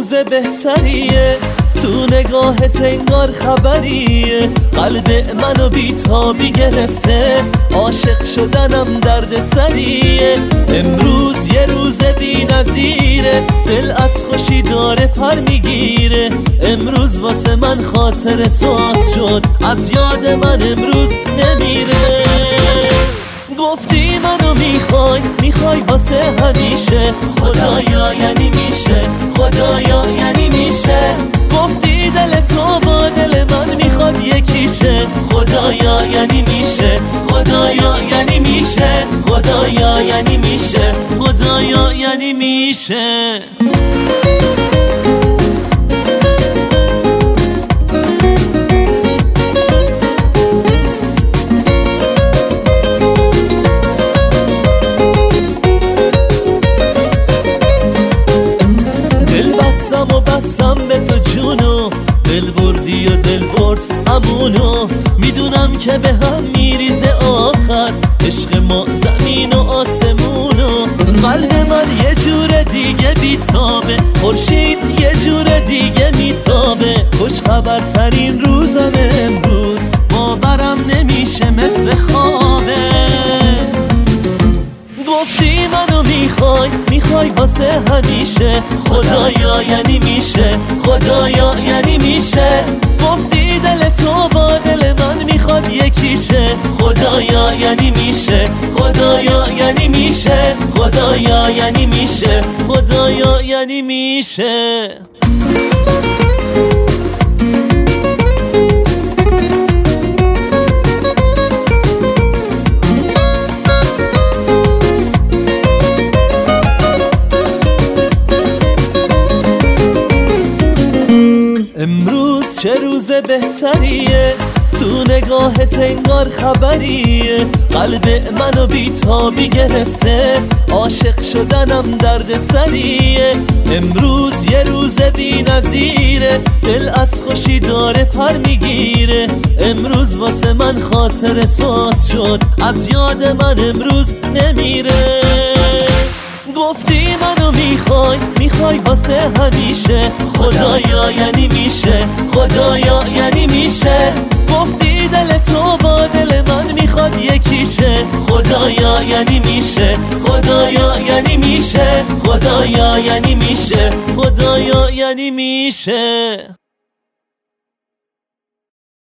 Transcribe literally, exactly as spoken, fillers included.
روز بهتریه، تو نگاهت انگار خبریه، قلب منو بیتابی گرفته، عاشق شدنم درد سریه. امروز یه روز بی نظیره، دل از خوشی داره پر میگیره، امروز واسه من خاطر ساز شد، از یاد من امروز نمیره. گفتی منو میخوای، میخوای واسه همیشه، خدایا یعنی میشه، خدایا یعنی میشه. گفتی دل تو با دل من میخواد یکیشه، خدایا یعنی میشه، خدایا یعنی میشه، خدایا یعنی میشه، خدایا یعنی میشه. بستم و بستم به تو جونو، دل بردی و دل برد امونو، میدونم که به هم میریزه آخر عشق ما زمین و آسمونو. قلب من یه جور دیگه بیتابه، خورشید یه جور دیگه میتابه، خوش خبرترین روزم امروز، باورم نمیشه مثل خوابه. گفتی منو میخوای، میخوای واسه همیشه، خدایا یعنی میشه، خدایا یعنی میشه. گفتی دل تو با دل من میخواد یکیشه، خدایا یعنی میشه، خدایا یعنی میشه، خدایا یعنی میشه، خدایا یعنی میشه. امروز چه روز بهتریه، تو نگاهت انگار خبریه، قلب منو بیتابی گرفته، عاشق شدنم درد سریه. امروز یه روز بی نظیره، دل از خوشی داره پر میگیره، امروز واسه من خاطر ساز شد، از یاد من امروز نمیره. گفتی منو میخوای، میخوای واسه همیشه، خدایا یعنی میشه، خدایا یعنی میشه. گفتی دل تو با دل من میخواد یکیشه، خدایا یعنی میشه، خدایا یعنی میشه، خدایا یعنی میشه، خدایا یعنی میشه.